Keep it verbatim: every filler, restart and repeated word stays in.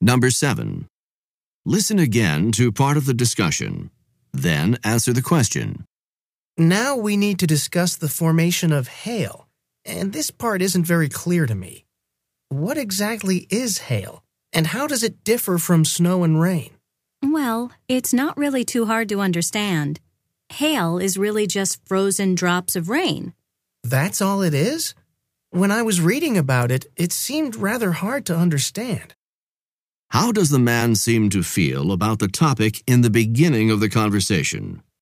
Number seven. Listen again to part of the discussion. Then answer the question. Now we need to discuss the formation of hail, and this part isn't very clear to me. What exactly is hail, and how does it differ from snow and rain? Well, it's not really too hard to understand. Hail is really just frozen drops of rain. That's all it is? When I was reading about it, it seemed rather hard to understand. How does the man seem to feel about the topic in the beginning of the conversation?